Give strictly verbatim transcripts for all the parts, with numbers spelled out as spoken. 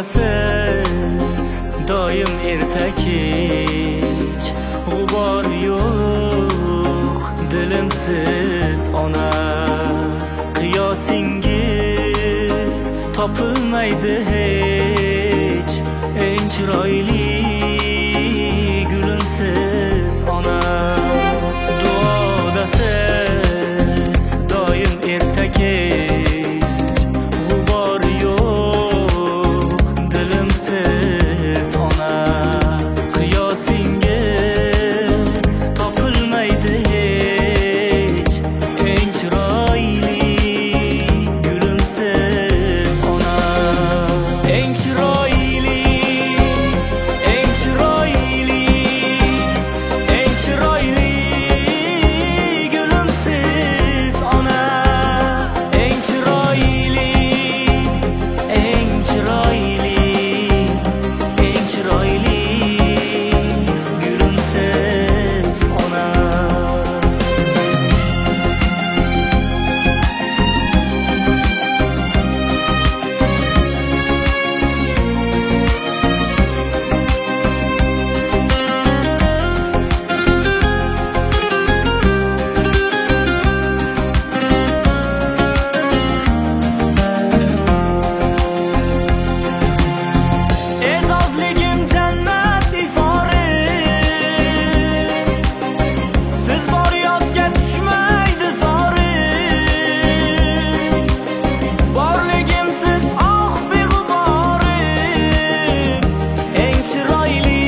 Dunvodasiz doim erta kech, g'ubor yo'q dilimsiz ona. Qiyosingiz topilmaydi hech, eng chiroyli gulimsiz ona. Duodasiz doim erta kech, g'ubor yo'q dilimsiz ona. Qiyosingiz topilmaydi hech, eng chiroyli gulimsiz ona. Eng chiroyli, eng chiroyli, eng chiroyli gulimsiz ona. Eng chiroyli, eng chiroyli, eng chiroyli gulimsiz ona. E'zozligim jannat ifori, siz bor yodga tushmaydi zori. Borligim siz oh beg'ubori, eng chiroyli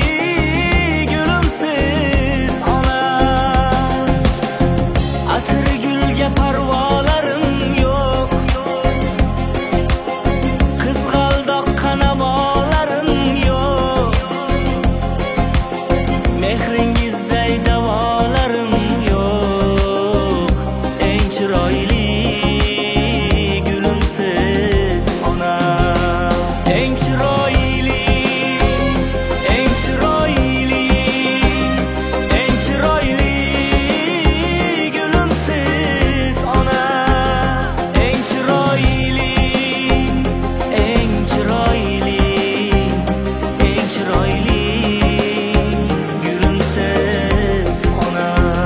gulimsiz ona. Atri gulga parvolarim yo'q, qizg'aldoqqa nabolarim yo'q. Mehringizday davolarim yo'q, eng chiroyli gulimsiz ona. Eng chiroyli, eng chiroyli, eng chiroyli gulimsiz ona. Eng chiroyli, eng chiroyli, eng chiroyli gulimsiz ona.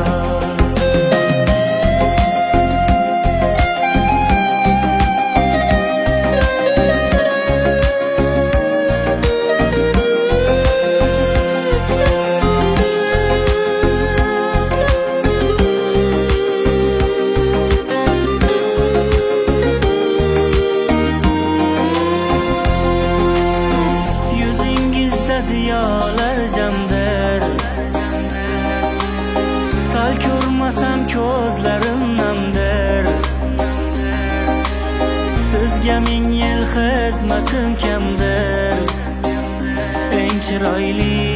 Yuzingizda ziyolar jamdir, sal ko'rmasam ko'zlarim namdir. Sizga ming yil xizmatim kamdir, eng chiroyli